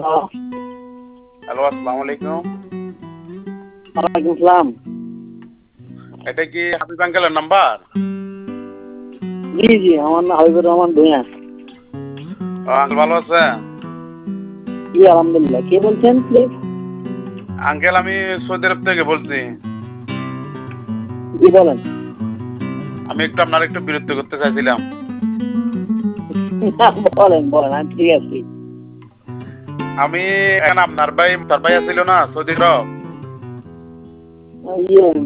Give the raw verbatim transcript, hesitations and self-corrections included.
Hello, আসসালামু আলাইকুম। ওয়ালাইকুম আসসালাম। এটা কি হাবিব আঙ্কেলের নাম্বার? জি, জি, আমার নাম হাবিবুর রহমান ভূঁইয়া। ও আঙ্কেল ভালো আছেন? জি, আলহামদুলিল্লাহ। কে বলছেন প্লিজ? আঙ্কেল আমি সৌদি আরব থেকে বলছি। জি বলেন। আমি একটু আপনার একটু বিরক্ত করতে চাইছিলাম। বলেন, বলেন, আমি ঠিক আছি। আমি এখন আপনার ভাই তার ভাই আছিল না সৌদি আরব? ইয়ে